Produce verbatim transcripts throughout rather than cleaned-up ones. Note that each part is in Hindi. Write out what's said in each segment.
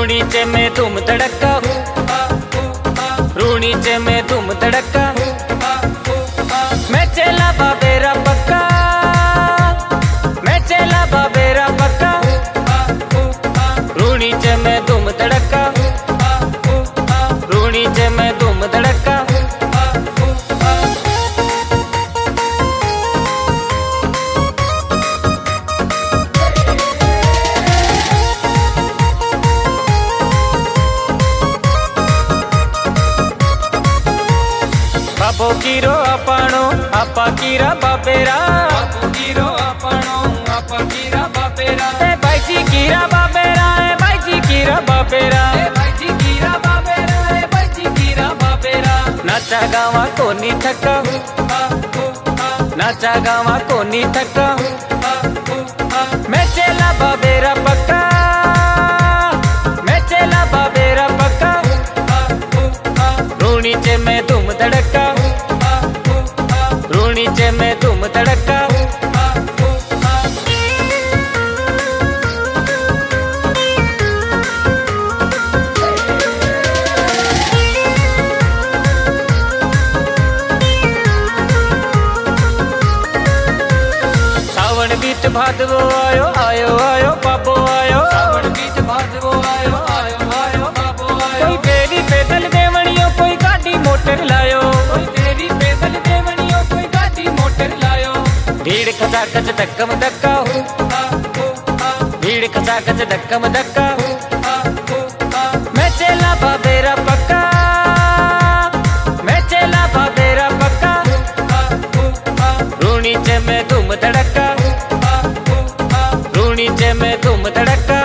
रूणीचे में धूम धड़का, रूणीचे में धूम धड़का। मैं चला बाबेरा पक्का, मैं चला बाबेरा पक्का। रूणीचे में धूम धड़का, रूणीचे में धूम धड़का। बाबो कीरो आपणो आपा कीरा बाबेरा, बाबो कीरो आपणो आपा कीरा बाबेरा। ए भाईजी कीरा बाबेरा, ए भाईजी कीरा बाबेरा, ए भाईजी कीरा बाबेरा, ए भाईजी कीरा बाबेरा। नाचा गावा कोनी थका, नाचा गावा कोनी थका। मैं चला बाबेरा पक्का, मैं चला बाबेरा पक्का। रूणीचे में धूम धड़का, रूणीचे में धूम धड़का। सावन बीच भादवो आयो आयो आयो बाबो आयो, सावन बीच भादवो आयो आयो आयो बाबो आयो। कोई फेरी पैदल देवणियो, कोई गाड़ी मोटर लायो, कोई फेरी पैदल देवणियो, कोई गाड़ी मोटर लायो। भीड़ खचाखच धक्कम धक्का, भीड़ खचाखच धक्कम धक्का। मैं चला बाबेरा पक्का, मैं चला बाबेरा पक्का। रूणीचे में धूम धड़का, रूणीचे में धूम धड़का।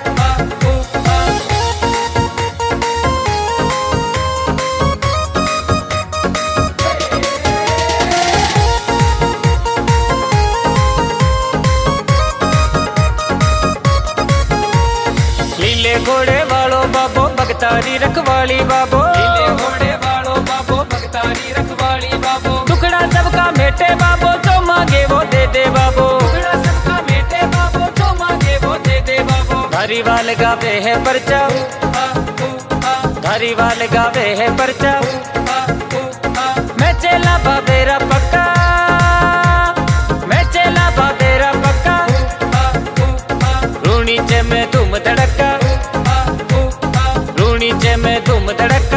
लीले घोड़े वालो बाबो भगतारी रखवाली बाबो, लीले घोड़े वालो बाबो भगतारी रखवाली बाबो। टुकड़ा सबका मेटे बाबो, जो मांगे वो दे दे बाबो, टुकड़ा सबका मेटे बाबो, जो मांगे वो दे दे बाबो। धारीवाल गावे है परचा, धारीवाल गावे है परचा। मैं चला बाबेरा पक्का, मैं चला बाबेरा पक्का। रूणीचे में धूम धड़का, रूणीचे में धूम धड़का।